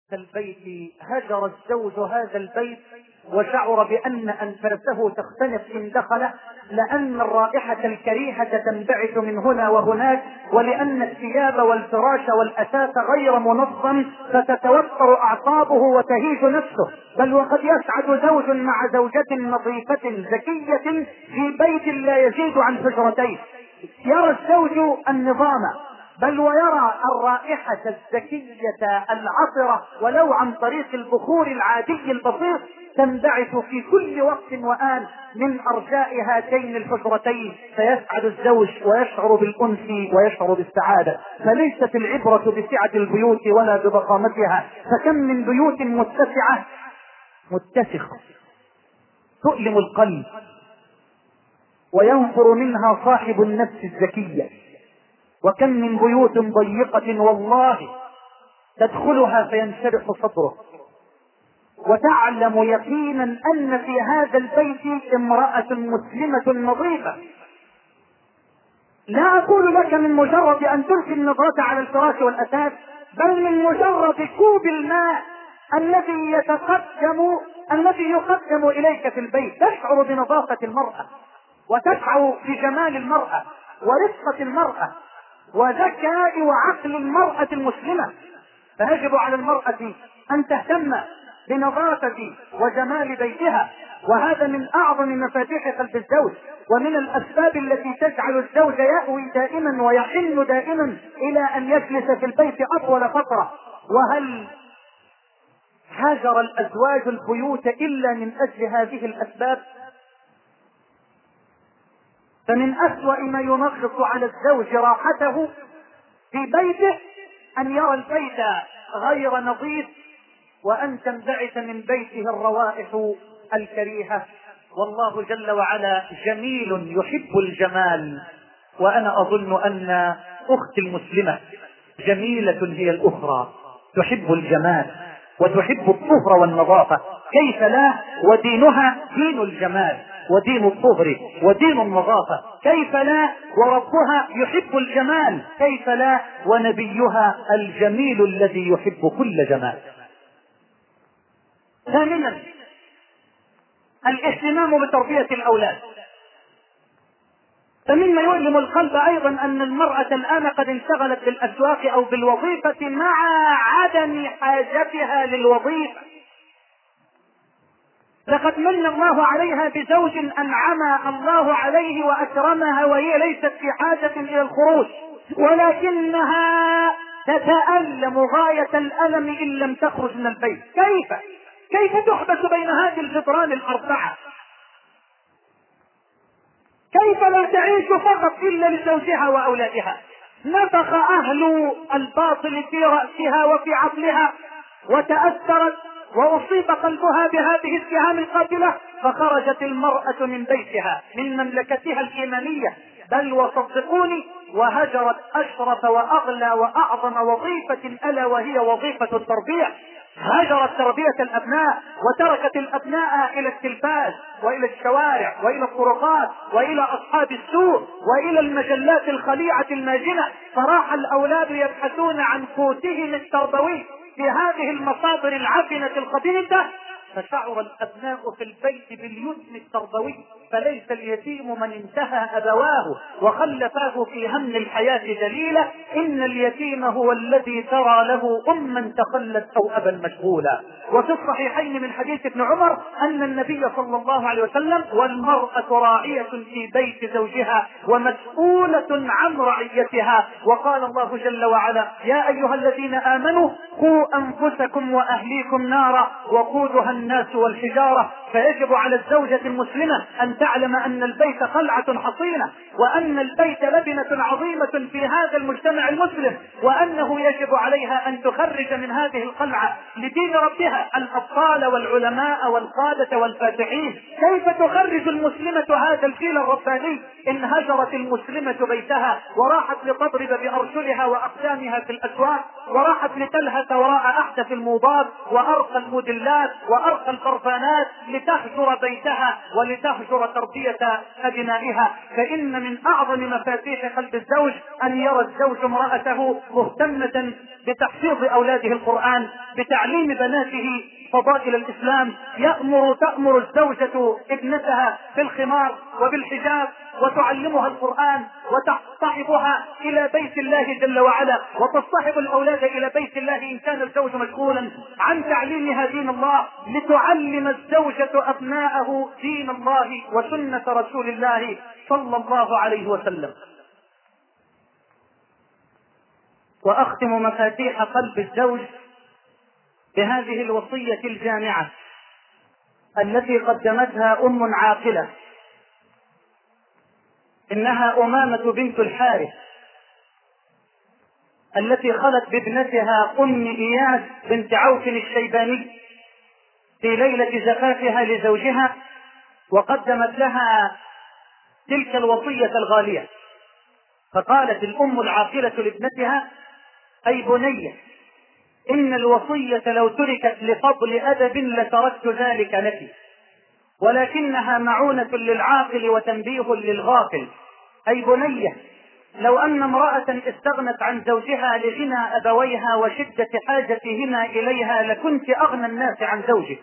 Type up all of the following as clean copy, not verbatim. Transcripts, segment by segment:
البيت هجر الزوج هذا البيت وشعر بأن أنفاسه تختنق إن دخله، لأن الرائحة الكريهة تنبعث من هنا وهناك، ولأن الثياب والفراش والأثاث غير منظم فتتوتر أعصابه وتهيج نفسه. بل وقد يسعد زوج مع زوجة نظيفة ذكية في بيت لا يزيد عن حجرتين، يرى الزوج النظام بل ويرى الرائحة الزكية العطرة ولو عن طريق البخور العادي البسيط تنبعث في كل وقت وآن من أرجاء هاتين الحجرتين، فيسعد الزوج ويشعر بالأنس ويشعر بالسعادة. فليست العبرة بسعة البيوت ولا بضخامتها، فكم من بيوت متسعة متسخة تؤلم القلب وينفر منها صاحب النفس الزكية، وكم من بيوت ضيقة والله تدخلها فينشرح صدره وتعلم يقينا أن في هذا البيت امرأة مسلمة نظيفة. لا أقول لك من مجرد أن تلقي النظرة على الفراش والأثاث، بل من مجرد كوب الماء الذي يقدم إليك في البيت تشعر بنظافة المرأة وتشعر بجمال المرأة ورفقة المرأة وذكاء وعقل المرأة المسلمة. فيجب على المرأة أن تهتم بنظافة وجمال بيتها، وهذا من أعظم مفاتيح قلب الزوج، ومن الأسباب التي تجعل الزوج يأوي دائما ويحن دائما إلى أن يجلس في البيت أطول فترة. وهل هاجر الأزواج البيوت إلا من أجل هذه الأسباب؟ فمن أسوأ ما ينغص على الزوج راحته في بيته أن يرى البيت غير نظيف وأن تنبعث من بيته الروائح الكريهة. والله جل وعلا جميل يحب الجمال، وأنا أظن أن أختي المسلمة جميلة هي الأخرى تحب الجمال وتحب الطهر والنظافة، كيف لا؟ ودينها دين الجمال ودين الطهر ودين النظافة، كيف لا؟ وربها يحب الجمال، كيف لا؟ ونبيها الجميل الذي يحب كل جمال. ثامنا الاهتمام بتربية الأولاد. فمما يؤلم القلب أيضا أن المرأة الآن قد انشغلت بالأسواق أو بالوظيفة مع عدم حاجتها للوظيفة. لقد من الله عليها بزوج أنعم الله عليه وأكرمها وهي ليست في حاجة إلى الخروج، ولكنها تتألم غاية الألم إن لم تخرج من البيت. كيف تحبس بين هذه الجدران الأربعة؟ كيف لا تعيش فقط إلا لزوجها وأولادها؟ نفخ أهل الباطل في رأسها وفي عقلها وتأثرت وأصيب قلبها بهذه السهام القاتلة، فخرجت المرأة من بيتها من مملكتها الإيمانية، بل وصدقوني وهجرت أشرف وأغلى وأعظم وظيفة ألا وهي وظيفة التربية. هجرت تربية الأبناء وتركت الأبناء إلى التلفاز وإلى الشوارع وإلى الطرقات وإلى أصحاب السوق وإلى المجلات الخليعة الماجنة، فراح الأولاد يبحثون عن قوتهم التربوي في هذه المصادر العفنة الخبيثة، فشعر الأبناء في البيت باليتم التربوي. فليس اليتيم من انتهى أبواه وخلفاه في هم الحياة دليلا، إن اليتيم هو الذي ترى له أما تخلت أو أبا مشغولا. وفي الصحيحين من حديث ابن عمر أن النبي صلى الله عليه وسلم: والمرأة راعية في بيت زوجها ومسؤولة عن رعيتها. وقال الله جل وعلا: يا أيها الذين آمنوا قوا أنفسكم وأهليكم نارا وقودها الناس والحجارة. فيجب على الزوجة المسلمة أن تعلم أن البيت قلعة حصينة، وأن البيت لبنة عظيمة في هذا المجتمع المسلم، وأنه يجب عليها أن تخرج من هذه القلعة لدين ربها الأبطال والعلماء والقادة والفاتحين. كيف تخرج المسلمة هذا الجيل الرباني إن هجرت المسلمة بيتها وراحت لتضرب بأرجلها وأقدامها في الأسواق، وراحت لتلهث وراء أحدث الموضات وأرقى الموديلات وأرقى برق البرفانات لتهجر بيتها ولتهجر تربية أبنائها. فإن من أعظم مفاتيح قلب الزوج أن يرى الزوج امرأته مهتمة بتحفيظ أولاده القرآن، بتعليم بناته فضائل الإسلام. تأمر الزوجة ابنتها بالخمار وبالحجاب وتعلمها القرآن وتصطحبها إلى بيت الله جل وعلا، وتصطحب الأولاد إلى بيت الله إن كان الزوج مشغولا عن تعليمها دين الله، لتعلم الزوجة أبناءه دين الله وسنة رسول الله صلى الله عليه وسلم. وأختم مفاتيح قلب الزوج بهذه الوصية الجامعة التي قدمتها أم عاقلة، إنها أمامة بنت الحارث التي خلت بابنتها أم إياس بنت عوف الشيباني في ليلة زفافها لزوجها، وقدمت لها تلك الوصية الغالية. فقالت الأم العاقلة لابنتها: أي بني، إن الوصية لو تركت لفضل أدب لتركت ذلك لك، ولكنها معونة للعاقل وتنبيه للغافل. أي بني، لو أن امرأة استغنت عن زوجها لغنى أبويها وشدة حاجتهما إليها لكنت أغنى الناس عن زوجك،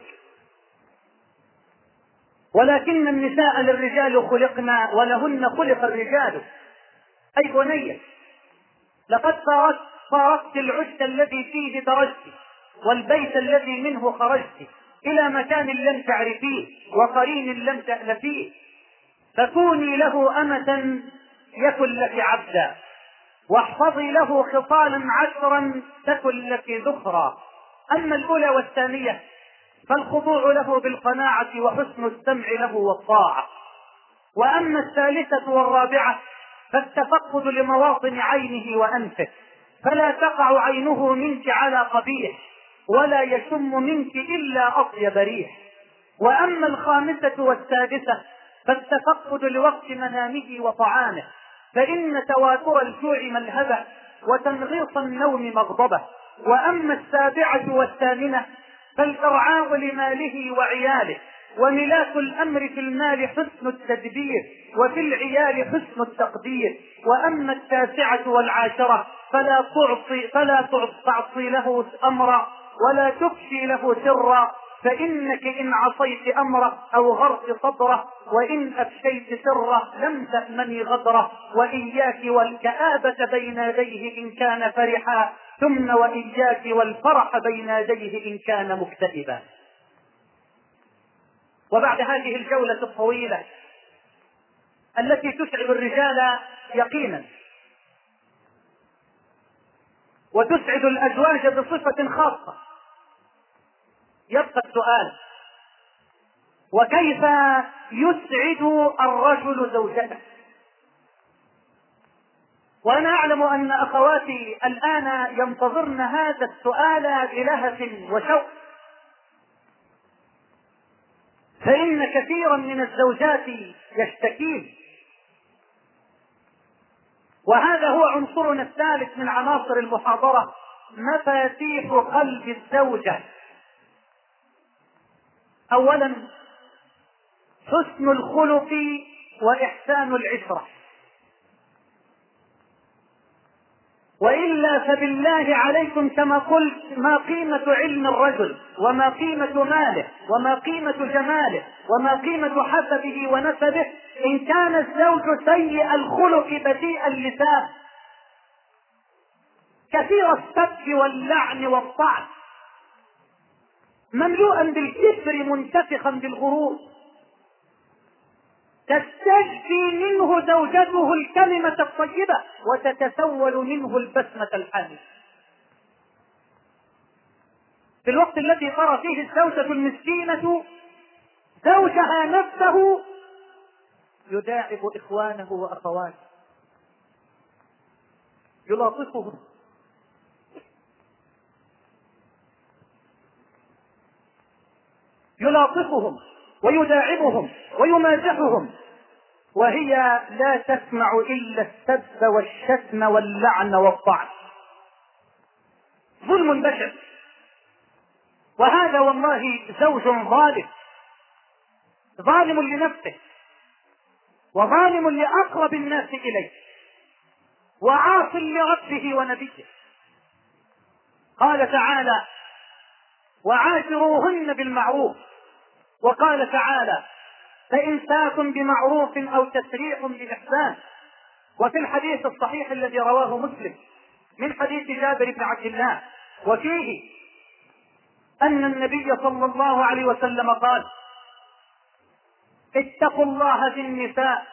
ولكن النساء للرجال خلقنا ولهن خلق الرجال. أي بني، لقد فارقت العشت الذي فيه درجت والبيت الذي منه خرجت إلى مكان لم تعرفيه وقرين لم تألفيه، فكوني له أمة يكن لك عبدا، واحفظي له خصالا 10 تكن لك ذخرا. أما الأولى والثانية فالخضوع له بالقناعة وحسن السمع له والطاعة، وأما الثالثة والرابعة فالتفقد لمواطن عينه وأنفه، فلا تقع عينه منك على قبيح ولا يشم منك إلا أطيب ريح. وأما الخامسة والسادسة فالتفقد لوقت منامه وطعامه، فإن تواتر الجوع ملهبه وتنغيص النوم مغضبه. وأما السابعة والثامنة فالإرعاء لماله وعياله، وملاك الأمر في المال حسن التدبير وفي العيال حسن التقدير. وأما التاسعة والعاشرة فلا تعصي له أمرا ولا تفشي له سرا، فإنك إن عصيت أمره أو غرت صدره وإن أفشيت سره لم تأمني غدره. وإياك والكآبة بين يديه إن كان فرحا، ثم وإياك والفرح بين يديه إن كان مكتئبا. وبعد هذه الجولة الطويلة التي تسعد الرجال يقينا وتسعد الأزواج بصفة خاصة، يبقى السؤال: وكيف يسعد الرجل زوجته؟ وأنا أعلم أن أخواتي الآن ينتظرن هذا السؤال بلهف وشوق، فإن كثيرا من الزوجات يشتكين، وهذا هو عنصرنا الثالث من عناصر المحاضرة: مفاتيح قلب الزوجة. أولا، حسن الخلق وإحسان العشرة، وإلا فبالله عليكم كما قلت ما قيمة علم الرجل وما قيمة ماله وما قيمة جماله وما قيمة حسبه ونسبه إن كان الزوج سيء الخلق بذيء اللسان كثير السب واللعن والطعن مملوءا بالكبر منتفخا بالغرور، تستشفي منه زوجته الكلمة الطيبة وتتسول منه البسمة الحامدة، في الوقت الذي ترى فيه الزوجة المسكينة زوجها نفسه يداعب إخوانه وأخواته، يلاطفهم ويداعبهم ويمازحهم، وهي لا تسمع إلا السب والشتم واللعن والطعن. ظلم بشع. وهذا والله زوج ظالم، ظالم لنفسه وظالم لأقرب الناس إليه وعاص لربه ونبيه. قال تعالى: وعاشروهن بالمعروف. وقال تعالى: فإمساك بمعروف أو تسريح بإحسان. وفي الحديث الصحيح الذي رواه مسلم من حديث جابر بن عبد الله وفيه أن النبي صلى الله عليه وسلم قال: اتقوا الله في النساء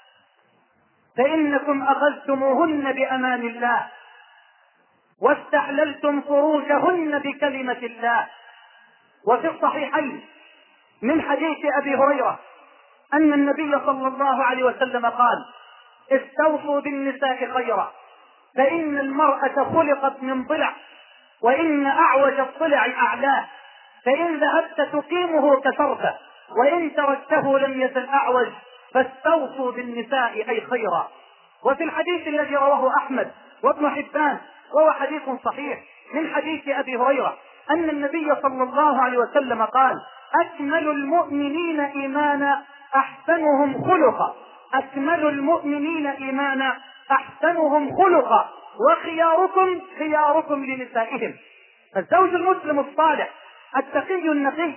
فإنكم أخذتموهن بأمان الله واستحللتم فروجهن بكلمة الله. وفي الصحيحين من حديث أبي هريرة أن النبي صلى الله عليه وسلم قال: استوصوا بالنساء خيرا فإن المرأة خلقت من ضلع وإن أعوج الضلع أعلاه، فإن ذهبت تقيمه كسرته وإن تركته لم يزل أعوج، فاستوصوا بالنساء أي خيرا. وفي الحديث الذي رواه أحمد وابن حبان وهو حديث صحيح من حديث أبي هريرة أن النبي صلى الله عليه وسلم قال: أكمل المؤمنين إيمانا أحسنهم خلقا، أكمل المؤمنين إيمانا أحسنهم خلقا، وخياركم خياركم لنسائهم. فالزوج المسلم الصالح التقي النقي،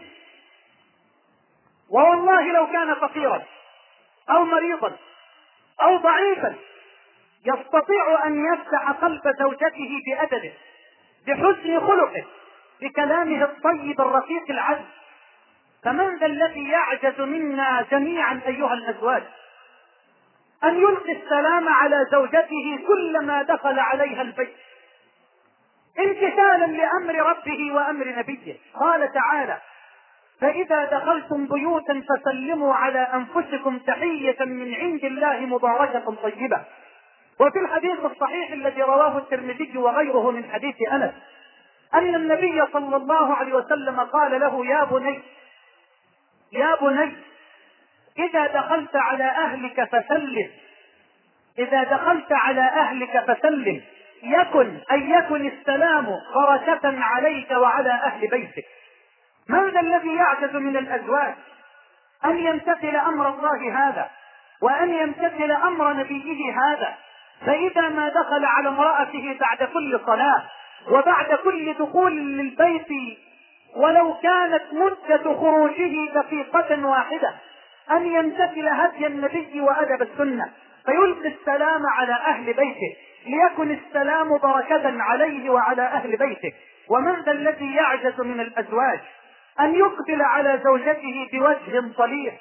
ووالله لو كان فقيرا أو مريضا أو ضعيفا يستطيع أن يفتح قلب زوجته بأدبه، بحسن خلقه، بكلامه الطيب الرفيق العذب. فمن ذا الذي يعجز منا جميعا أيها الأزواج أن يلقي السلام على زوجته كلما دخل عليها البيت امتثالا لأمر ربه وأمر نبيه؟ قال تعالى: فإذا دخلتم بيوتا فسلموا على أنفسكم تحية من عند الله مباركة طيبة. وفي الحديث الصحيح الذي رواه الترمذي وغيره من حديث أنس أن النبي صلى الله عليه وسلم قال له: يا بني يا بني إذا دخلت على أهلك فسلم، إذا دخلت على أهلك فسلم، يكن السلام بركة عليك وعلى أهل بيتك. من ذا الذي يعجز من الأزواج أن يمتثل أمر الله هذا وأن يمتثل أمر نبيه هذا؟ فإذا ما دخل على امرأته بعد كل صلاة وبعد كل دخول للبيت ولو كانت مدة خروجه دقيقة واحدة أن يمتثل هدي النبي وأدب السنة فيلقي السلام على أهل بيته، ليكن السلام بركة عليه وعلى أهل بيته. ومن ذا الذي يعجز من الأزواج أن يقبل على زوجته بوجه طليق،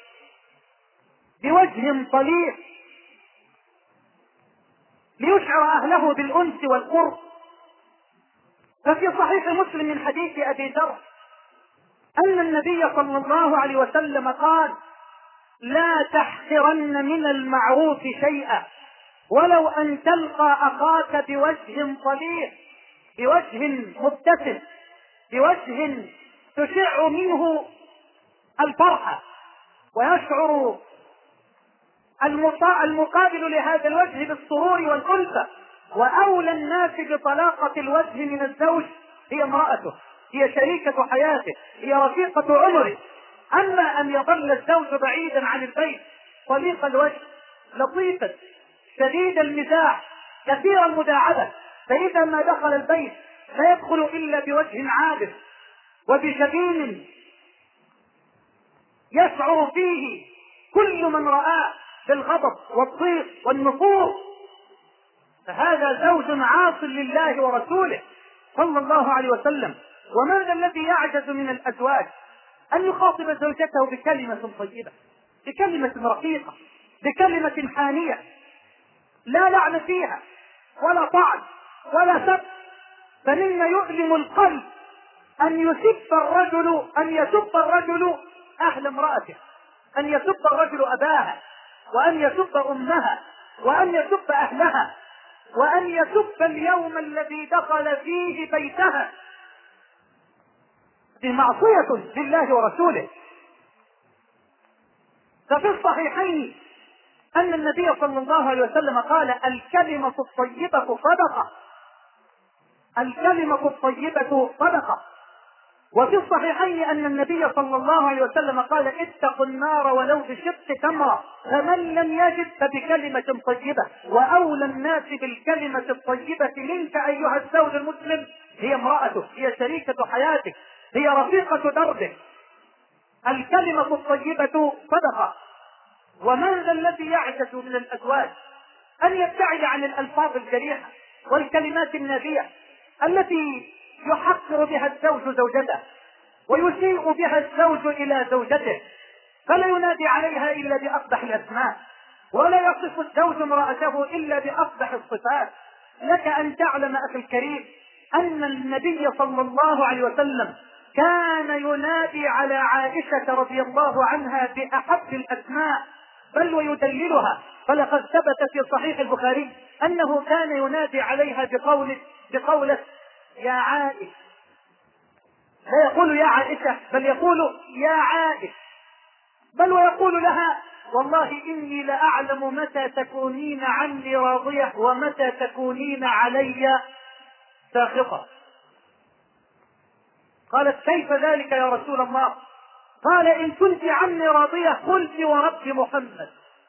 بوجه طليق، ليشعر أهله بالأنس والقرب؟ ففي صحيح مسلم من حديث أبي ذر أن النبي صلى الله عليه وسلم قال: لا تحقرن من المعروف شيئا ولو أن تلقى أخاك بوجه طليق، بوجه مبتسم، بوجه تشع منه الفرحة ويشعر المقابل لهذا الوجه بالسرور والألفة. وأولى الناس بطلاقة الوجه من الزوج هي امرأته، هي شريكة حياته، هي رفيقة عمره. أما أن يظل الزوج بعيدا عن البيت طليق الوجه لطيفا شديد المزاح كثير المداعبة، فإذا ما دخل البيت لا يدخل إلا بوجه عابس وبجبين يشعر فيه كل من رآه بالغضب والضيق والنفور، فهذا زوج عاص لله ورسوله صلى الله عليه وسلم. ومن ذا الذي يعجز من الأزواج أن يخاطب زوجته بكلمة طيبة، بكلمة رقيقة، بكلمة حانية لا لعن فيها ولا طعن ولا سب؟ فمما يؤلم القلب أن يسب الرجل أهل امرأته، أن يسب الرجل أباها، وأن يسب أمها، وأن يسب أهلها، وأن يسب اليوم الذي دخل فيه بيتها بمعصية لله ورسوله. ففي الصحيحين أن النبي صلى الله عليه وسلم قال: الكلمة الطيبة صدقة، الكلمة الطيبة صدقة. وفي الصحيحين أن النبي صلى الله عليه وسلم قال اتقوا النار ولو بشق تمرة، فمن لم يجد فبكلمة طيبة. وأولى الناس بالكلمة الطيبة منك أيها الزوج المسلم هي امرأتك، هي شريكة حياتك، هي رفيقة دربك. الكلمة الطيبة صدقة. ومن ذا الذي يعجز من الأزواج أن يبتعد عن الألفاظ الجريحة والكلمات النابية التي يحقر بها الزوج زوجته ويسيء بها الزوج إلى زوجته، فلا ينادي عليها إلا بأقبح الأسماء، ولا يصف الزوج امرأته إلا بأقبح الصفات. لك أن تعلم أخي الكريم أن النبي صلى الله عليه وسلم كان ينادي على عائشة رضي الله عنها بأحب الأسماء، بل ويدللها. فلقد ثبت في صحيح البخاري أنه كان ينادي عليها بقوله يا عائشة، لا يقول يا عائشة بل يقول يا عائشة، بل ويقول لها والله إني لأعلم متى تكونين عني راضية ومتى تكونين علي ساخطة. قالت كيف ذلك يا رسول الله؟ قال إن كنت عني راضية قلت ورب محمد،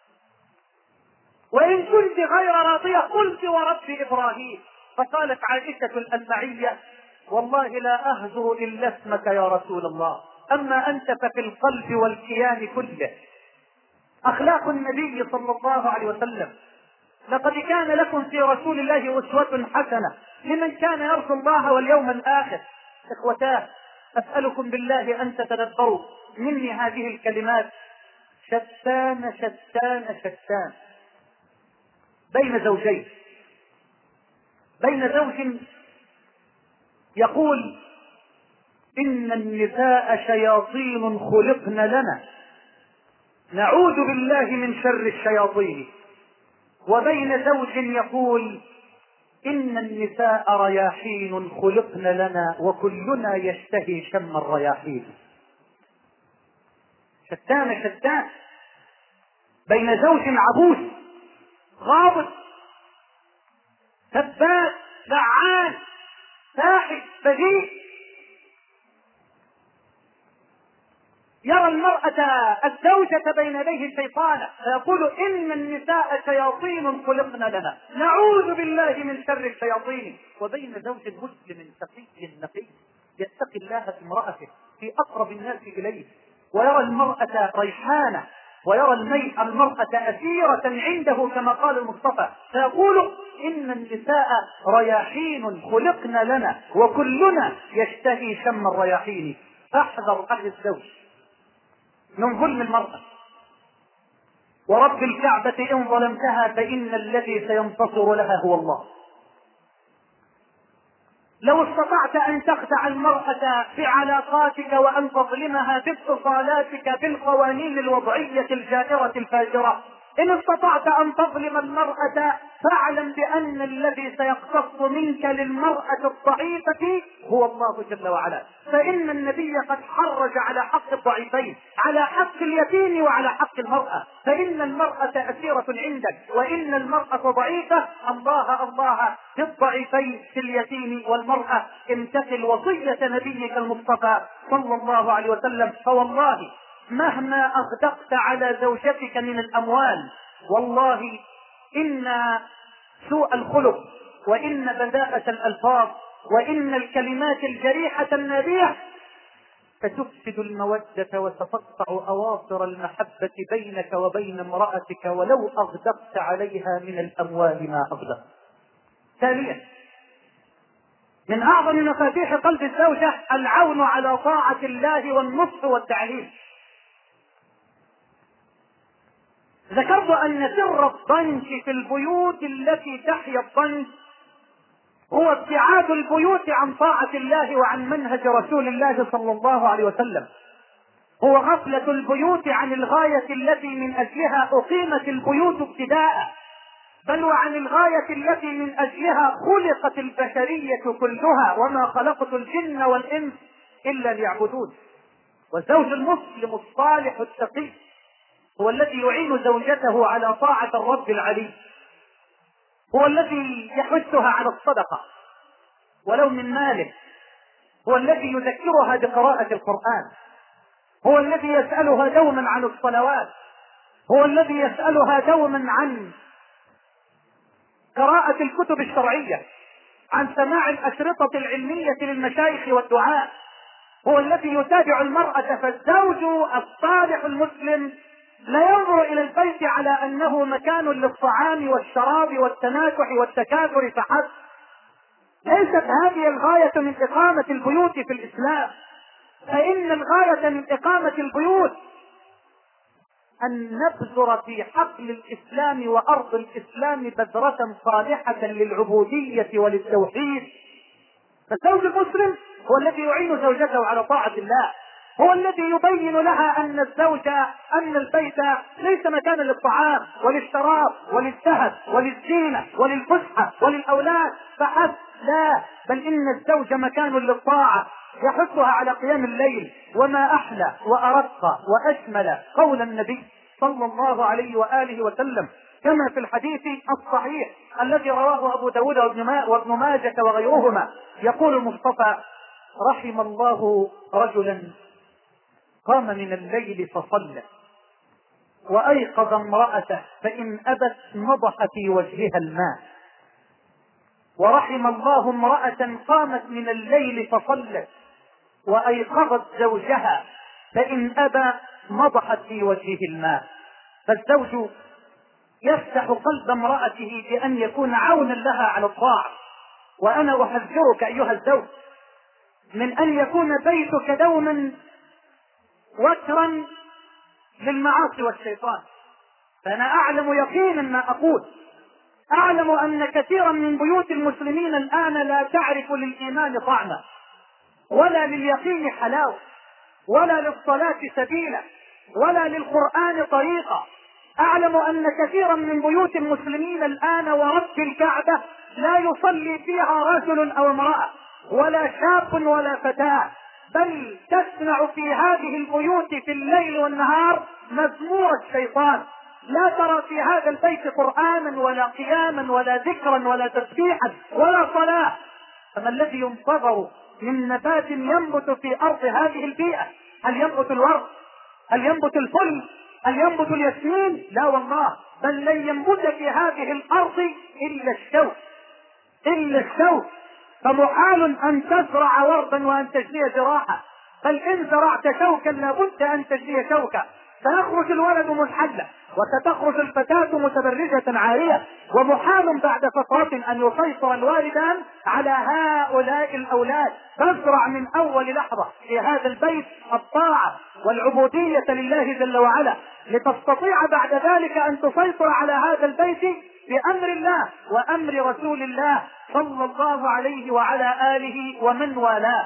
وإن كنت غير راضية قلت ورب إبراهيم. فقالت عائشة الألمعية والله لا أهجر إلا اسمك يا رسول الله، أما أنت ففي القلب والكيان كله. أخلاق النبي صلى الله عليه وسلم. لقد كان لكم في رسول الله أسوة حسنة لمن كان يرجو الله واليوم الآخر. إخوتاه، أسألكم بالله أن تتدبروا مني هذه الكلمات. شتان شتان شتان بين زوجين، بين زوج يقول إن النساء شياطين خلقن لنا نعوذ بالله من شر الشياطين، وبين زوج يقول إن النساء رياحين خلقن لنا وكلنا يشتهي شم الرياحين. شتان شتان بين زوج عبوس غاضب سباك لعان ساحب بذيء يرى المرأة الزوجة بين يديه شيطانا فيقول إن النساء شياطين خلقن لنا نعوذ بالله من شر الشياطين. وبين زوج مسلم تقي نقي يتقي الله في امرأته في أقرب الناس إليه، ويرى المرأة ريحانة ويرى المرأة أسيرة عنده كما قال المصطفى، فيقول إن النساء رياحين خلقن لنا وكلنا يشتهي شم الرياحين. فاحذر أهل الزوج من ظلم المرأة، ورب الكعبة إن ظلمتها فإن الذي سينتصر لها هو الله. لو استطعت أن تخدع المرأة في علاقاتك وأن تظلمها باتصالاتك بالقوانين الوضعية الجائرة الفاجرة، إن استطعت أن تظلم المرأة فاعلم بأن الذي سيقتص منك للمرأة الضعيفة هو الله جل وعلا. فإن النبي قد حرج على حق الضعيفين، على حق اليتيم وعلى حق المرأة. فإن المرأة أسيرة عندك وإن المرأة ضعيفة، الله الله في الضعيفين في اليتيم والمرأة. امتثل وصية نبيك المصطفى صلى الله عليه وسلم. فوالله مهما أغدقت على زوجتك من الأموال، والله إن سوء الخلق وإن بذاءة الألفاظ وإن الكلمات الجريحة النابية ستفسد المودة وتقطع أواصر المحبة بينك وبين امرأتك ولو أغدقت عليها من الأموال ما أغدقت. ثانيا، من أعظم مفاتيح قلب الزوجة العون على طاعة الله والنصح والتعليم. ذكرت أن سر الضنك في البيوت التي تحيا الضنك هو ابتعاد البيوت عن طاعة الله وعن منهج رسول الله صلى الله عليه وسلم، هو غفلة البيوت عن الغاية التي من أجلها أقيمت البيوت ابتداء، بل وعن الغاية التي من أجلها خلقت البشرية كلها، وما خلقت الجن والإنس إلا ليعبدون. والزوج المسلم الصالح التقي هو الذي يعين زوجته على طاعة الرب العلي، هو الذي يحثها على الصدقة ولو من ماله، هو الذي يذكرها بقراءة القرآن، هو الذي يسألها دوما عن الصلوات، هو الذي يسألها دوما عن قراءة الكتب الشرعية، عن سماع الأشرطة العلمية للمشايخ والدعاء، هو الذي يتابع المرأة. فالزوج الصالح المسلم لا ينظر إلى البيت على أنه مكان للطعام والشراب والتناكح والتكاثر فحسب. ليست هذه الغاية من إقامة البيوت في الإسلام، فإن الغاية من إقامة البيوت أن نبذر في حقل الإسلام وأرض الإسلام بذرة صالحة للعبودية وللتوحيد. فالزوج المسلم هو الذي يعين زوجته على طاعة الله، هو الذي يبين لها أن أن البيت ليس مكانا للطعام وللشراب وللذهب وللزينة وللفسحة وللأولاد فحسب، لا، بل إن الزوج مكان للطاعة، يحثها على قيام الليل. وما أحلى وأرق وأشمل قول النبي صلى الله عليه وآله وسلم كما في الحديث الصحيح الذي رواه أبو داود وابن ماجة وغيرهما، يقول المصطفى: رحم الله رجلا قام من الليل فصلى وأيقظ امرأته فإن أبت نضح في وجهها الماء. ورحم الله امرأة قامت من الليل فصلت وأيقظت زوجها فإن أبى نضحت في وجهه الماء. فالزوج يفتح قلب امرأته بأن يكون عونا لها على الطاعة. وأنا أحذرك أيها الزوج من أن يكون بيتك دوما وكرا للمعاصي والشيطان. فأنا أعلم يقينا ما أقول، أعلم أن كثيرا من بيوت المسلمين الآن لا تعرف للإيمان طعما، ولا لليقين حلاوة، ولا للصلاة سبيلا، ولا للقرآن طريقة. أعلم أن كثيرا من بيوت المسلمين الآن ورب الكعبة لا يصلي فيها رجل أو امرأة ولا شاب ولا فتاة، بل تسمع في هذه البيوت في الليل والنهار مزمور الشيطان. لا ترى في هذا البيت قرآنا ولا قياما ولا ذكرا ولا تسبيحا ولا صلاة. فما الذي ينتظر من نبات ينبت في أرض هذه البيئة؟ هل ينبت الورد؟ هل ينبت الفل؟ هل ينبت الياسمين؟ لا والله، بل لن ينبت في هذه الأرض إلا الشوك، إلا الشوك. فمحال أن تزرع وردا وأن تجني زراعة، بل إن زرعت شوكا لابد أن تجني شوكا. سيخرج الولد منحلا وستخرج الفتاة متبرجة عارية، ومحال بعد فترة أن يسيطر الوالدان على هؤلاء الأولاد. تزرع من أول لحظة في هذا البيت الطاعة والعبودية لله جل وعلا، لتستطيع بعد ذلك أن تسيطر على هذا البيت بأمر الله وأمر رسول الله صلى الله عليه وعلى آله ومن والاه.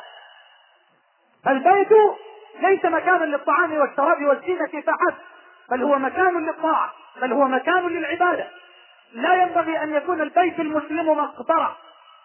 البيت ليس مكانا للطعام والشراب والزينة فحسب، بل هو مكان للطاعة، بل هو مكان للعبادة. لا ينبغي أن يكون البيت المسلم مقبرة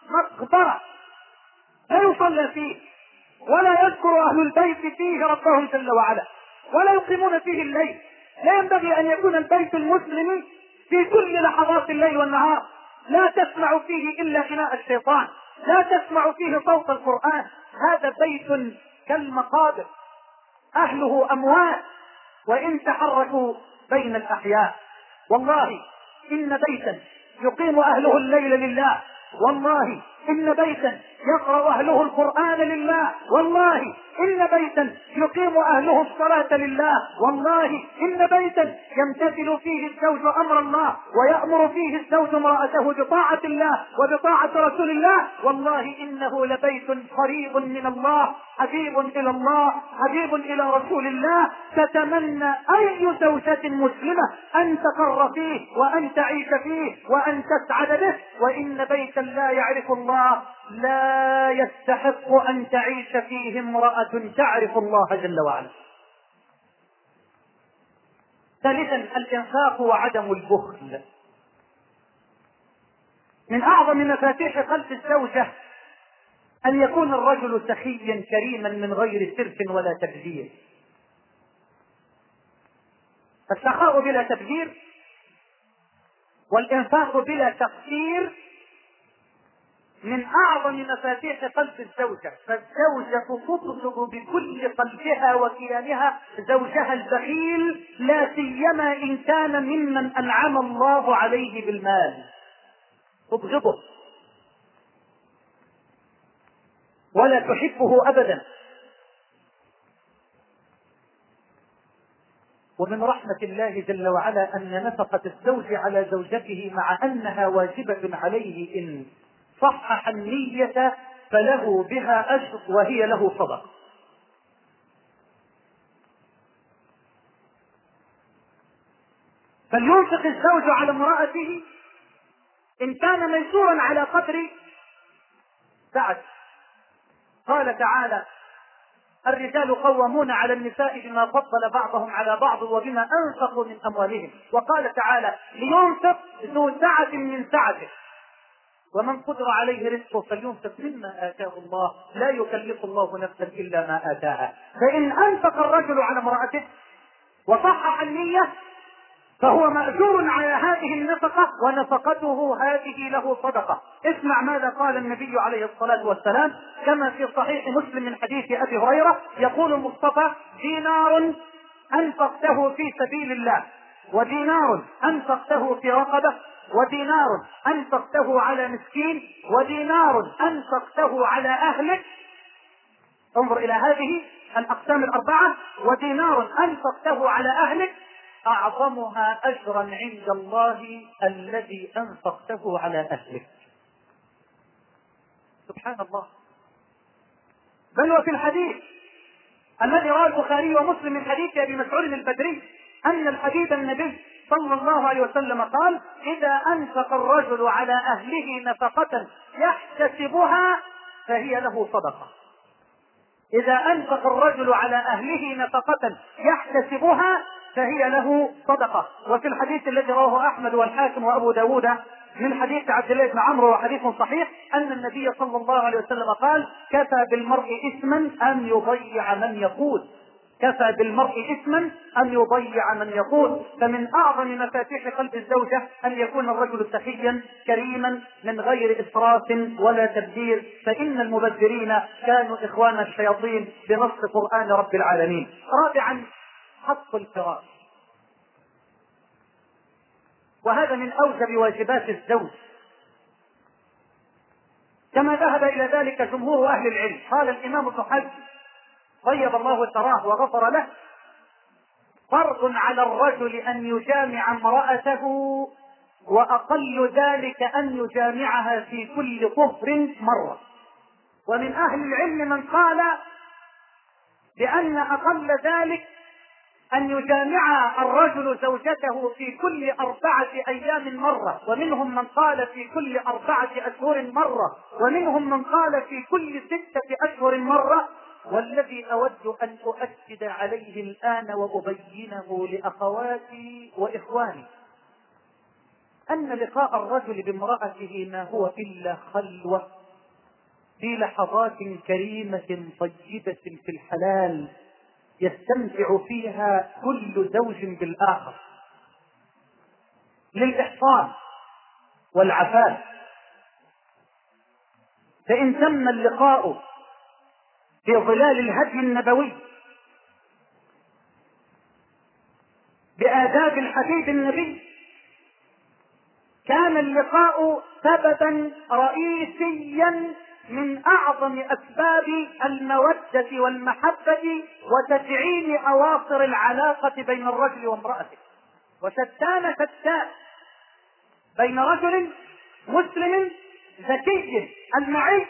لا يصلى فيه ولا يذكر أهل البيت فيه ربهم جل وعلا ولا يقيمون فيه الليل. لا ينبغي أن يكون البيت المسلم في كل لحظات الليل والنهار لا تسمع فيه إلا غناء الشيطان، لا تسمع فيه صوت القرآن. هذا بيت كالمقابر، أهله أموات وإن تحركوا بين الأحياء. والله إن بيتا يقيم أهله الليل لله، والله إن بيتا يقرأ أهله القرآن لله، والله إن بيتا يقيم أهله الصلاة لله، والله إن بيتا يمتثل فيه الزوج أمر الله ويأمر فيه الزوج امرأته بطاعة الله وبطاعة رسول الله، والله إنه لبيت قريب من الله، حبيب إلى الله، حبيب إلى رسول الله. تتمنى أي زوجة مسلمة أن تقر فيه وأن تعيش فيه وأن تسعد به. وإن بيتا لا يعرف الله لا يستحق أن تعيش فيه امرأة تعرف الله جل وعلا. ثالثا الإنفاق وعدم البخل. من أعظم مفاتيح قلب الزوجة أن يكون الرجل سخيا كريما من غير سرف ولا تبذير. السخاء بلا تبذير والإنفاق بلا تقصير من أعظم مفاتيح قلب الزوجة، فالزوجة تطلب بكل قلبها وكيانها زوجها البخيل، لا سيما إن كان ممن أنعم الله عليه بالمال، تبغضه ولا تحبه أبدا. ومن رحمة الله جل وعلا أن نفقة الزوج على زوجته مع أنها واجبة عليه إن صحح النية فله بها أجر وهي له صدقة. فلينفق الزوج على امرأته إن كان ميسورا على قدر سعته. قال تعالى: الرجال قوامون على النساء بما فضل بعضهم على بعض وبما أنفقوا من أموالهم. وقال تعالى: لينفق ذو سعة من سعته ومن قدر عليه رزقه فلينفق مما آتاه الله لا يكلف الله نفسا إلا ما آتاها. فإن أنفق الرجل على امرأته وصحح النية فهو مأجور على هذه النفقة، ونفقته هذه له صدقة. اسمع ماذا قال النبي عليه الصلاة والسلام كما في صحيح مسلم من حديث أبي هريرة، يقول المصطفى: دينار أنفقته في سبيل الله، ودينار أنفقته في رقبة، ودينار أنفقته على مسكين، ودينار أنفقته على أهلك. انظر إلى هذه الأقسام الأربعة: ودينار أنفقته على أهلك أعظمها أجرا عند الله الذي أنفقته على أهلك. سبحان الله. بل وفي الحديث الذي رواه البخاري ومسلم من حديث أبي مسعود البدري أن الحبيب النبي صلى الله عليه وسلم قال: إذا أنفق الرجل على أهله نفقة يحتسبها فهي له صدقة. إذا أنفق الرجل على أهله نفقة يحتسبها فهي له صدقة. وفي الحديث الذي رواه أحمد والحاكم وأبو داود من حديث عبد الله بن عمرو وحديث صحيح أن النبي صلى الله عليه وسلم قال: كفى بالمرء إثما أن يضيع من يقود. كفى بالمرء إثما أن يضيع من يقود. فمن أعظم مفاتيح قلب الزوجة أن يكون الرجل سخيا كريما من غير إسراف ولا تبذير، فإن المبذرين كانوا إخوان الشياطين بنص قرآن رب العالمين. رابعا: حق الفراش، وهذا من أوجب واجبات الزوج كما ذهب إلى ذلك جمهور أهل العلم. قال الإمام ابن حزم طيب الله ثراه وغفر له: فرض على الرجل أن يجامع امرأته، وأقل ذلك أن يجامعها في كل طهر مرة. ومن أهل العلم من قال بأن أقل ذلك أن يجامع الرجل زوجته في كل 4 أيام مرة، ومنهم من قال في كل 4 أشهر مرة، ومنهم من قال في كل 6 أشهر مرة. والذي أود أن أؤكد عليه الآن وأبينه لأخواتي وإخواني أن لقاء الرجل بامرأته ما هو إلا خلوة في لحظات كريمة طيبة في الحلال يستمتع فيها كل زوج بالآخر للإحصان والعفاف. فإن تم اللقاء في ظلال الهدي النبوي بآداب الحبيب النبي كان اللقاء سببا رئيسيا من أعظم أسباب المودة والمحبة وتدعيم أواصر العلاقة بين الرجل وامرأته. وشتان بين رجل مسلم ذكي المعي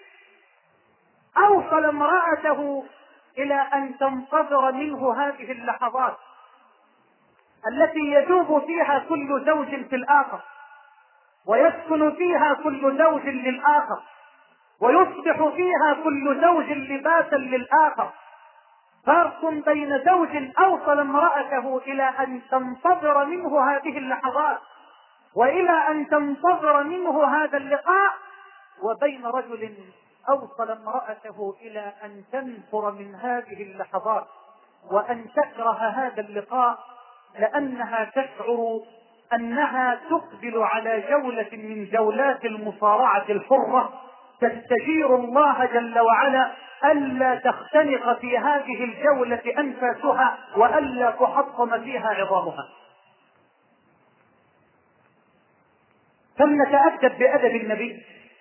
أوصل امرأته إلى أن تنتظر منه هذه اللحظات التي يذوب فيها كل زوج في الآخر، ويسكن فيها كل زوج للآخر، ويصبح فيها كل زوج لباسا للآخر. فرق بين زوج أوصل امرأته إلى أن تنتظر منه هذه اللحظات وإلى أن تنتظر منه هذا اللقاء، وبين رجل أوصل امرأته إلى أن تنفر من هذه اللحظات وأن تكره هذا اللقاء لأنها تشعر أنها تقبل على جولة من جولات المصارعة الحرة، تستجير الله جل وعلا ألا تختنق في هذه الجولة أنفاسها وألا تحطم فيها عظامها. فلنتأدب بأدب النبي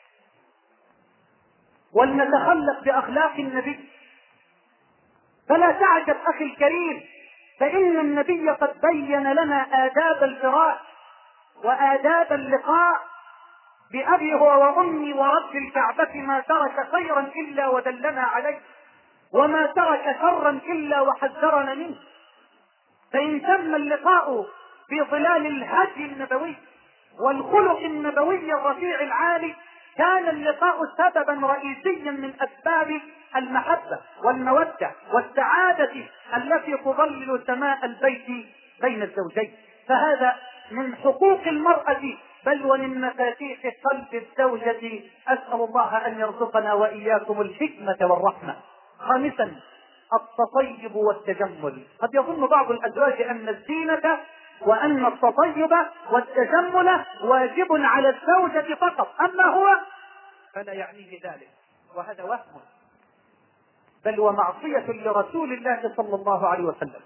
ولنتخلق بأخلاق النبي. فلا تعجب أخي الكريم، فإن النبي قد بين لنا آداب الفراق وآداب اللقاء. بأبي هو وأمي ورب الكعبة ما ترك خيرا إلا ودلنا عليه، وما ترك شرا إلا وحذرنا منه. فإن تم اللقاء في ظلال الهدي النبوي والخلق النبوي الرفيع العالي، كان اللقاء سببا رئيسيا من أسباب المحبة والمودة والسعادة التي تظلل سماء البيت بين الزوجين. فهذا من حقوق المرأة بل ومن مفاتيح قلب الزوجة. أسأل الله أن يرزقنا وإياكم الحكمة والرحمة. خامسا، التطيب والتجمل. قد يظن بعض الأزواج أن الزينة وأن التطيب والتجمل واجب على الزوجة فقط، أما هو فلا يعنيه ذلك، وهذا وهم بل ومعصية لرسول الله صلى الله عليه وسلم.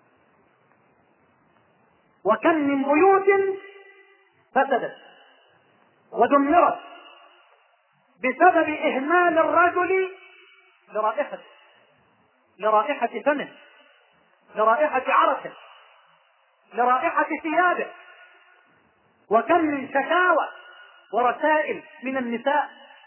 وكم من بيوت فسدت ودمرت بسبب إهمال الرجل لرائحة فمه، لرائحة عرقه، لرائحة ثيابه. وكم من شكاوى ورسائل من النساء.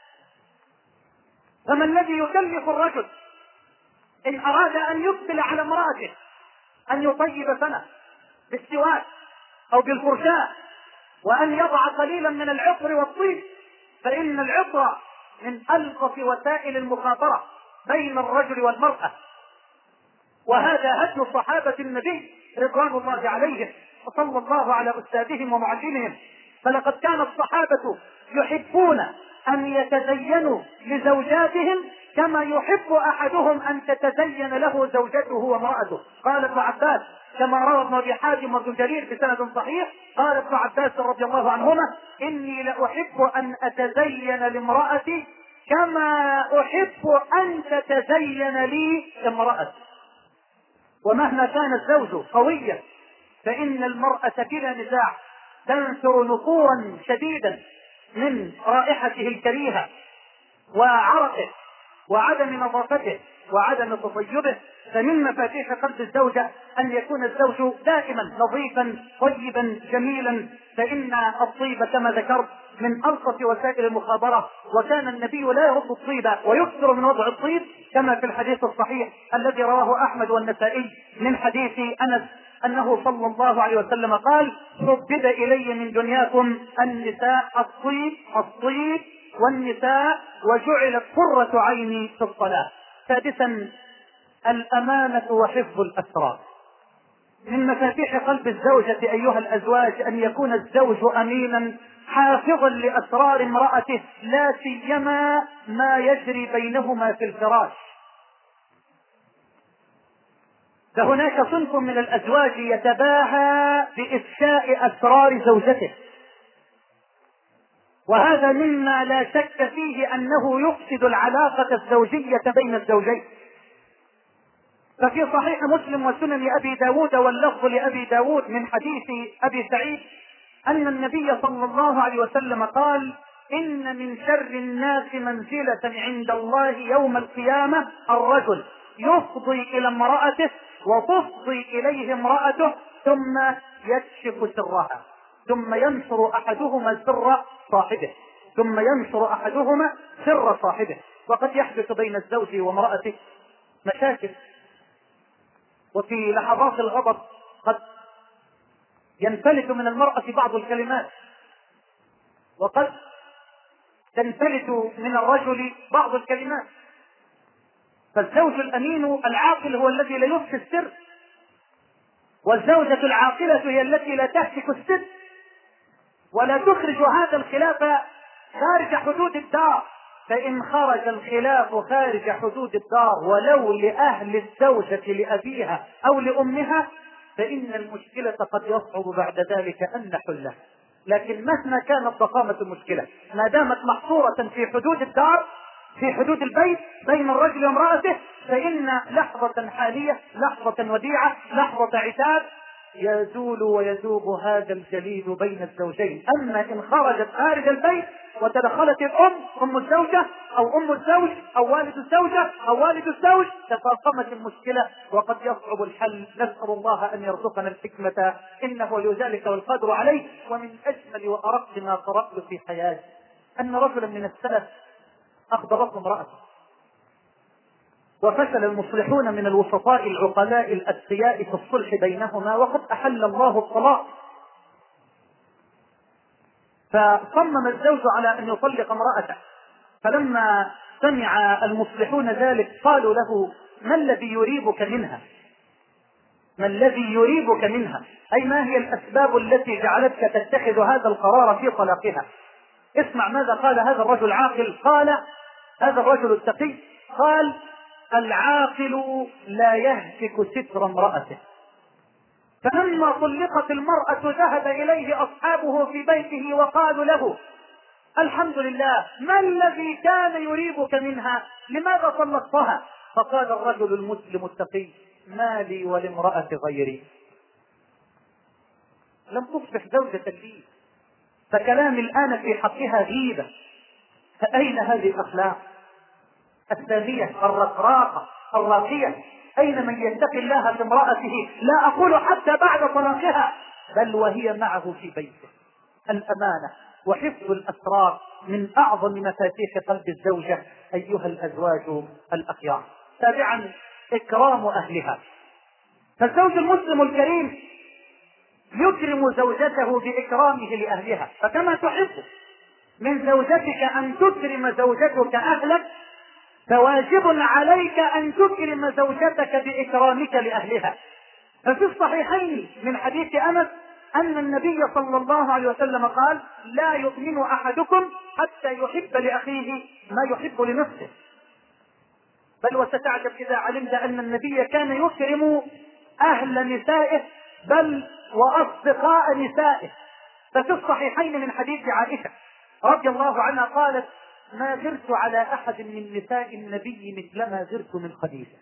فما الذي يكلف الرجل إن أراد أن يقبل على امرأته أن يطيب فمه بالسواك أو بالفرشاة، وأن يضع قليلا من العطر والطيب، فإن العطر من ألطف وسائل المخاطرة بين الرجل والمرأة. وهذا هدي صحابة النبي رضوان الله عليهم، وصلى الله على أستاذهم ومعلمهم. فلقد كان الصحابة يحبون أن يتزينوا لزوجاتهم كما يحب أحدهم أن تتزين له زوجته وامرأته. قال ابن عباس كما روى ابن أبي حاتم وابن جرير بسند صحيح، قال ابن عباس رضي الله عنهما: إني لأحب أن أتزين لامرأتي كما أحب أن تتزين لي امرأتي. ومهما كان الزوج قويا فإن المرأة بلا نزاع تنثر نفورا شديدا من رائحته الكريهة وعرقه وعدم نظافته وعدم تطيبه. فمن مفاتيح قلب الزوجة أن يكون الزوج دائما نظيفا طيبا جميلا، فإن الطيب كما ذكرت من ألطف وسائل المخابرة. وكان النبي لا يرد الطيب ويكثر من وضع الطيب كما في الحديث الصحيح الذي رواه أحمد والنسائي من حديث أنس أنه صلى الله عليه وسلم قال: حبب إلي من دنياكم النساء الطيب والنساء وجعلت قرة عيني في الصلاة. سادسا، الأمانة وحفظ الأسرار. من مفاتيح قلب الزوجة أيها الأزواج أن يكون الزوج أمينا حافظا لأسرار امرأته، لا سيما ما يجري بينهما في الفراش. فهناك صنف من الأزواج يتباهى بإفشاء أسرار زوجته، وهذا مما لا شك فيه أنه يفسد العلاقة الزوجية بين الزوجين. ففي صحيح مسلم وسنن أبي داود واللفظ لأبي داود من حديث أبي سعيد أن النبي صلى الله عليه وسلم قال: إن من شر الناس منزلة عند الله يوم القيامة الرجل يفضي إلى امرأته وتفضي إليه امرأته ثم يكشف سرها، ثم ينشر أحدهما سر صاحبه. وقد يحدث بين الزوج وامرأته مشاكل، وفي لحظات الغضب قد ينفلت من المرأة بعض الكلمات، وقد تنفلت من الرجل بعض الكلمات. فالزوج الأمين العاقل هو الذي لا يفشي السر، والزوجة العاقلة هي التي لا تهتك السر ولا تخرج هذا الخلاف خارج حدود الدار. فإن خرج الخلاف خارج حدود الدار ولو لأهل الزوجة لأبيها أو لأمها فإن المشكلة قد يصعب بعد ذلك أن نحلها. لكن مهما كانت ضخامة المشكلة ما دامت محصورة في حدود الدار، في حدود البيت بين الرجل وامرأته، فإن لحظة حالية، لحظة وديعة، لحظة عتاب يزول ويذوب هذا الجليد بين الزوجين. أما إن خرجت خارج البيت وتدخلت الأم، أم الزوجة أو أم الزوج أو والد الزوجة أو والد الزوج، تفاقمت المشكلة وقد يصعب الحل. نسأل الله أن يرزقنا الحكمة إنه ولي ذلك والقدر عليه. ومن أجمل وأرق ما قرأت في حياتي أن رجلا من السلف أخبرته امرأته، وفشل المصلحون من الوسطاء العقلاء الأذكياء في الصلح بينهما، وقد أحل الله الطلاق. فصمم الزوج على أن يطلق امرأته، فلما سمع المصلحون ذلك قالوا له: ما الذي يريبك منها؟ ما الذي يريبك منها؟ أي ما هي الأسباب التي جعلتك تتخذ هذا القرار في طلاقها؟ اسمع ماذا قال هذا الرجل العاقل. قال هذا الرجل التقي، قال: العاقل لا يهتك ستر امرأته. فلما طلقت المرأة ذهب إليه أصحابه في بيته وقالوا له: الحمد لله، ما الذي كان يريبك منها؟ لماذا طلقتها؟ فقال الرجل المسلم التقي: ما لي ولامرأة غيري، لم تصبح زوجة لي، فكلامي الآن في حقها غيبة. فأين هذه الأخلاق السامية الرقراقة الراقية؟ أين من يتقي الله في امرأته؟ لا أقول حتى بعد طلاقها، بل وهي معه في بيته. الأمانة وحفظ الأسرار من أعظم مفاتيح قلب الزوجة أيها الأزواج الأخيار. تابعا إكرام أهلها. فالزوج المسلم الكريم يكرم زوجته بإكرامه لأهلها، فكما تحب من زوجتك أن تكرم زوجتك أهلك، فواجب عليك أن تكرم زوجتك بإكرامك لأهلها. ففي الصحيحين من حديث أنس أن النبي صلى الله عليه وسلم قال: لا يؤمن أحدكم حتى يحب لأخيه ما يحب لنفسه. بل وستعجب إذا علمت أن النبي كان يكرم أهل نسائه بل وأصدقاء نسائه. ففي الصحيحين من حديث عائشة رضي الله عنها قالت: ما غرت على أحد من نساء النبي مثلما غرت من خديجة،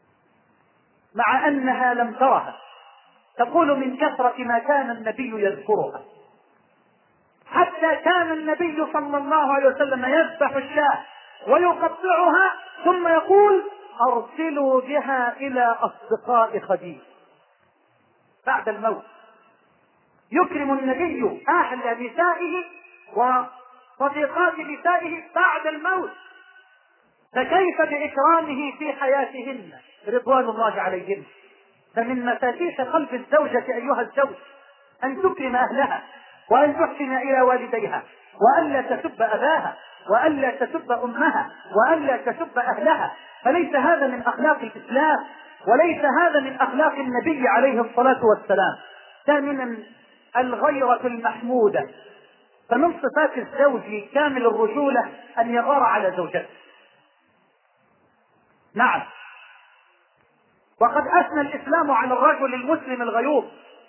مع أنها لم ترها، تقول: من كثرة ما كان النبي يذكرها، حتى كان النبي صلى الله عليه وسلم يذبح الشاة ويقطعها ثم يقول: أرسلوا بها إلى أصدقاء خديجة. بعد الموت يكرم النبي أهل نسائه وصديقات نسائه بعد الموت، فكيف بإكرامه في حياتهن رضوان الله عليهن؟ فمن مفاتيح قلب الزوجة أيها الزوج أن تكرم أهلها، وأن تحسن إلى والديها، وألا تسب أباها، وألا تسب أمها، وألا تسب أهلها. فليس هذا من أخلاق الإسلام، وليس هذا من أخلاق النبي عليه الصلاة والسلام. ثامنا الغيرة المحمودة. فمن صفات الزوج كامل الرجولة أن يغار على زوجته. نعم، وقد أثنى الإسلام على الرجل المسلم الغيور.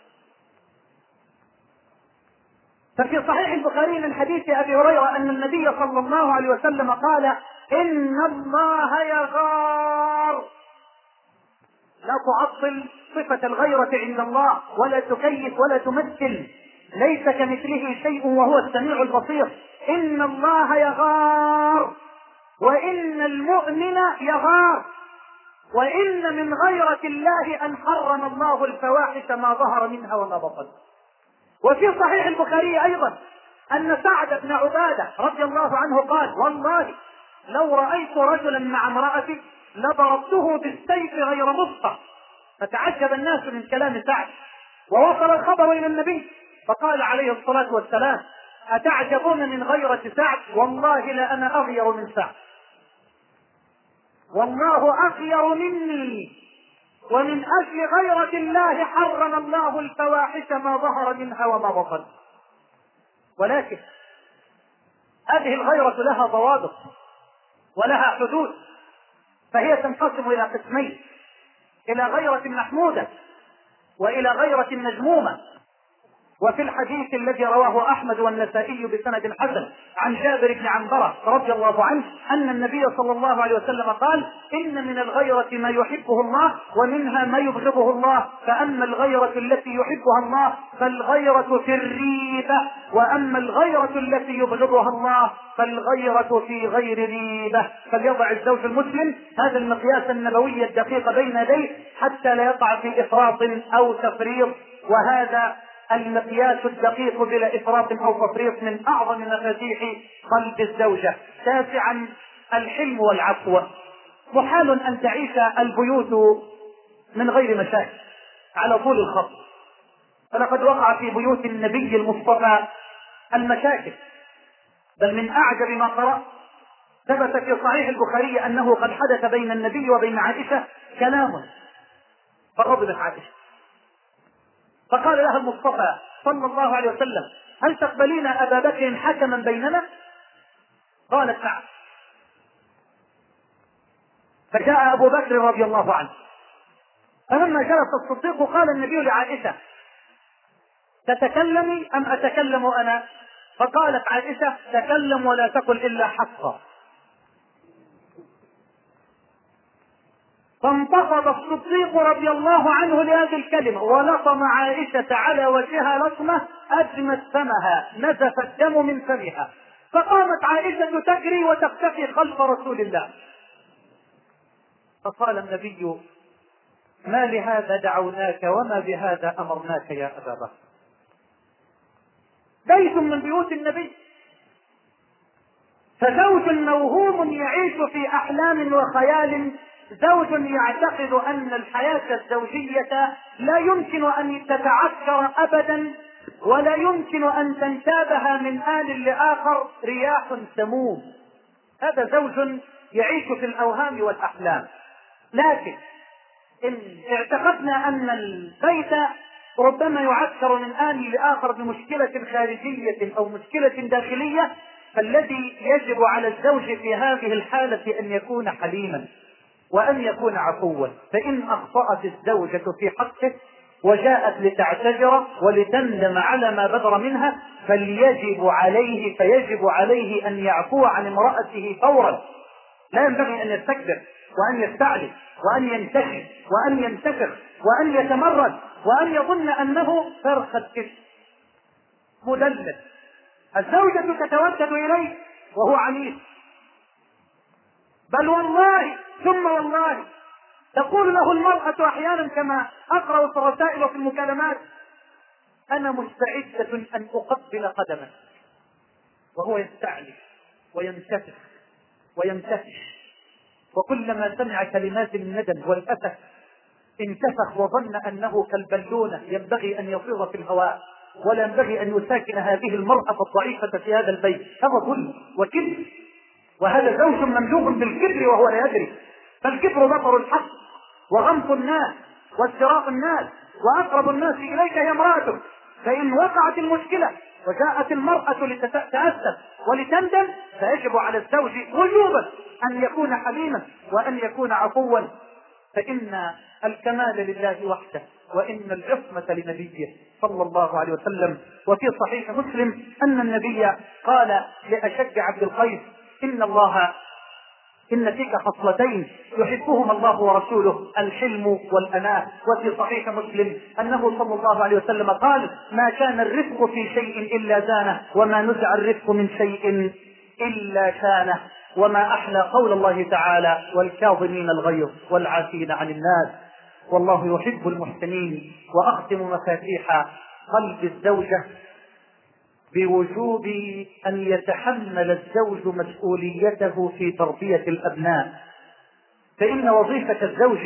ففي صحيح البخاري من حديث أبي هريرة أن النبي صلى الله عليه وسلم قال: إن الله يغار. لا تعطل صفة الغيرة عند الله، ولا تكيف ولا تمثل، ليس كمثله شيء وهو السميع البصير. إن الله يغار، وإن المؤمن يغار، وإن من غيرة الله أن حرم الله الفواحش ما ظهر منها وما بطن. وفي صحيح البخاري أيضا أن سعد بن عبادة رضي الله عنه قال: والله لو رأيت رجلا مع امرأتي لضربته بالسيف غير مصفى. فتعجب الناس من كلام سعد، ووصل الخبر إلى النبي فقال عليه الصلاة والسلام: أتعجبون من غيرة سعد؟ والله لا أنا أغير من سعد، والله أغير مني، ومن أجل غيرة الله حرم الله الفواحش ما ظهر منها وما بطن. ولكن هذه الغيرة لها ضوابط ولها حدود، فهي تنقسم إلى قسمين: إلى غيرة محمودة وإلى غيرة مذمومة. وفي الحديث الذي رواه أحمد والنسائي بسند حسن عن جابر بن عنبرة رضي الله عنه أن النبي صلى الله عليه وسلم قال: إن من الغيرة ما يحبه الله ومنها ما يبغضه الله، فأما الغيرة التي يحبها الله فالغيرة في الريبة، وأما الغيرة التي يبغضها الله فالغيرة في غير ريبة. فليضع الزوج المسلم هذا المقياس النبوي الدقيق بين يديه حتى لا يقع في إفراط أو تفريط، وهذا المقياس الدقيق بلا إفراط أو تفريط من أعظم مفاتيح قلب الزوجة. تاسعا: الحلم والعفو. محال أن تعيش البيوت من غير مشاكل على طول الخط، فلقد وقع في بيوت النبي المصطفى المشاكل، بل من أعجب ما قرأت ثبت في صحيح البخاري أنه قد حدث بين النبي وبين عائشة كلام، فغضبت عائشة فقال لها المصطفى صلى الله عليه وسلم: هل تقبلين أبا بكر حكما بيننا؟ قالت: نعم. فجاء أبو بكر رضي الله عنه، فلما جلس الصديق قال النبي لعائشة: تتكلمي أم أتكلم أنا؟ فقالت عائشة: تكلم ولا تقل إلا حقا. فانتفض الصديق رضي الله عنه لهذه الكلمة ولطم عائشة على وجهها لطمة أدمت فمها، نزف الدم من فمها، فقامت عائشة تجري وتختفي خلف رسول الله. فقال النبي: ما لهذا دعوناك وما بهذا أمرناك يا أبا بكر. بيت من بيوت النبي، فزوج موهوم يعيش في أحلام وخيال، زوج يعتقد أن الحياة الزوجية لا يمكن أن تتعكر أبدا، ولا يمكن أن تنتابها من آن لآخر رياح سموم. هذا زوج يعيش في الأوهام والأحلام. لكن إن اعتقدنا أن البيت ربما يعكر من آن لآخر بمشكلة خارجية أو مشكلة داخلية، فالذي يجب على الزوج في هذه الحالة أن يكون حليما وأن يكون عفوا. فإن أخطأت الزوجة في حقه وجاءت لتعتذر ولتندم على ما بدر منها فيجب عليه أن يعفو عن امرأته فورا. لا ينبغي أن يستكبر وأن يستعلي وأن ينتشر وأن ينتفخ وأن يتمرد وأن يظن أنه فرخة كشف مدلل. الزوجة تتودد إليه وهو عنيف، بل والله ثم والله تقول له المرأة أحيانا كما أقرأ في الرسائل وفي المكالمات: أنا مستعدة أن أقبل قدمك، وهو يستعلي وينتفخ وينتفش، وكلما سمع كلمات الندم والأسف انتفخ وظن أنه كالبلونة ينبغي أن يطير في الهواء، ولا ينبغي أن يساكن هذه المرأة الضعيفة في هذا البيت. هذا ظلم وكذب، وهذا زوج مملوء بالكبر وهو لا يدري. فالكبر بطر الحق وغمط الناس واستراء الناس، وأقرب الناس إليك هي امرأتك. فإن وقعت المشكلة وجاءت المرأة لتتأسف ولتندم فيجب على الزوج وجوبا أن يكون حليما وأن يكون عفوا، فإن الكمال لله وحده وإن العصمة لنبيه صلى الله عليه وسلم. وفي صحيح مسلم أن النبي قال لأشج عبد القيس: إن فيك خصلتين يحبهما الله ورسوله، الحلم والأناة. وفي صحيح مسلم أنه صلى الله عليه وسلم قال: ما كان الرفق في شيء إلا زانه، وما نزع الرفق من شيء إلا شانه. وما أحلى قول الله تعالى: والكاظمين الغيظ والعافين عن الناس والله يحب المحسنين. وأختم مفاتيح قلب الزوجة بوجوب أن يتحمل الزوج مسؤوليته في تربية الأبناء، فإن وظيفة الزوج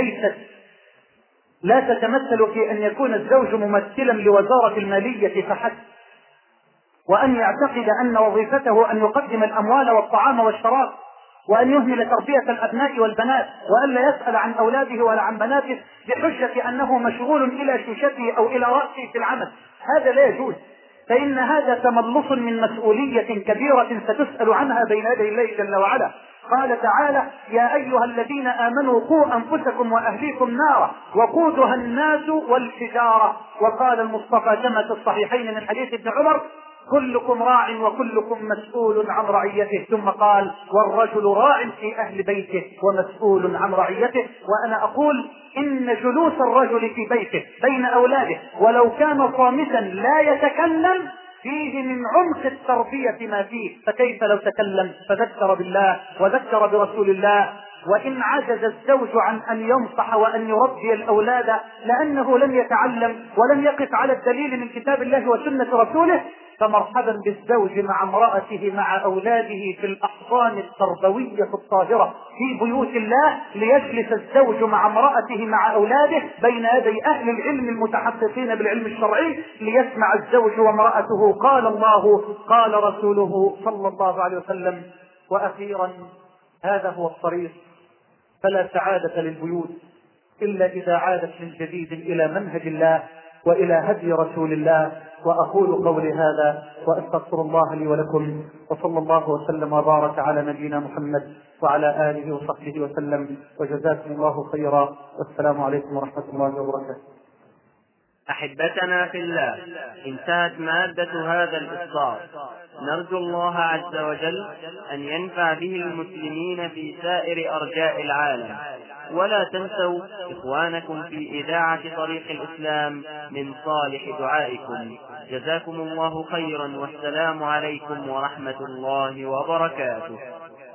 لا تتمثل في أن يكون الزوج ممثلا لوزارة المالية فحسب، وأن يعتقد أن وظيفته أن يقدم الأموال والطعام والشراب، وأن يهمل تربية الأبناء والبنات، وأن لا يسأل عن أولاده ولا عن بناته بحجة أنه مشغول إلى شيشته أو إلى رأسه في العمل. هذا لا يجوز، فإن هذا تملص من مسؤولية كبيرة ستسأل عنها بين يدي الله جل وعلا. قال تعالى: يا أيها الذين آمنوا قوا أنفسكم وأهليكم نارا وقودها الناس والحجارة. وقال المصطفى كما في الصحيحين من حديث ابن عمر: كلكم راع وكلكم مسؤول عن رعيته. ثم قال: والرجل راع في أهل بيته ومسؤول عن رعيته. وأنا أقول إن جلوس الرجل في بيته بين أولاده ولو كان صامتا لا يتكلم فيه من عمق التربية ما فيه، فكيف لو تكلم فذكر بالله وذكر برسول الله؟ وإن عجز الزوج عن أن ينصح وأن يربي الأولاد لأنه لم يتعلم ولم يقف على الدليل من كتاب الله وسنة رسوله، فمرحبا بالزوج مع امرأته مع أولاده في الأحضان التربوية الطاهرة في بيوت الله، ليجلس الزوج مع امرأته مع أولاده بين يدي أهل العلم المتحققين بالعلم الشرعي، ليسمع الزوج وامرأته قال الله قال رسوله صلى الله عليه وسلم. وأخيرا، هذا هو الطريق، فلا سعادة للبيوت إلا إذا عادت من جديد إلى منهج الله وإلى هدي رسول الله. وأقول قولي هذا وأستغفر الله لي ولكم، وصلى الله وسلم وبارك على نبينا محمد وعلى آله وصحبه وسلم، وجزاكم الله خيرا، والسلام عليكم ورحمة الله وبركاته. أحبتنا في الله، انتهت مادة هذا الإصدار. نرجو الله عز وجل أن ينفع به المسلمين في سائر أرجاء العالم. ولا تنسوا إخوانكم في إذاعة طريق الإسلام من صالح دعائكم. جزاكم الله خيرا، والسلام عليكم ورحمة الله وبركاته.